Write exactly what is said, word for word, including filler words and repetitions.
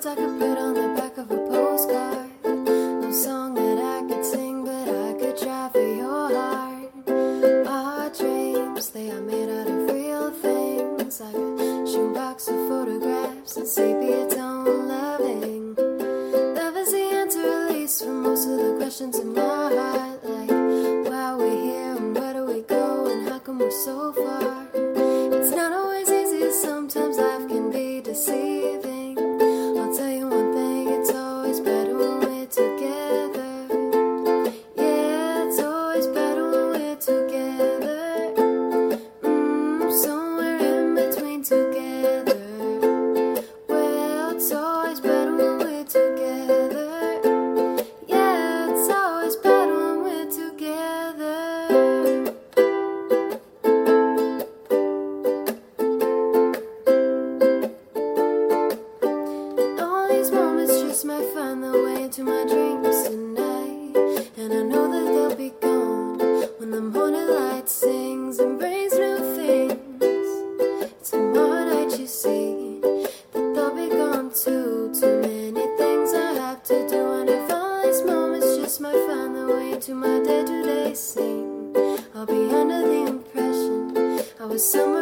words I could put on the back of a postcard. No song that I could sing, but I could try for your heart. Our dreams, they are made out of real things, like a shoebox of photographs and sepia tone loving. Love is the answer, at least, for most of the questions in my heart, like why are we here and where do we go and how come we're so far? It's not always easy, sometimes life can be deceiving. I'll tell you one thing, it's always better when we're together. Yeah, it's always better when we're together. Mm, somewhere in between together. Well, it's always better when we're together. Yeah, it's always better when we're together. All these moments just might find their way into my dreams tonight, and I know that they'll be gone when the morning light sings and brings new things. Tomorrow night, you see, that they'll be gone too. Too many things I have to do, and if all these moments just might find their way into my day-to-day scene, I'll be under the impression I was someone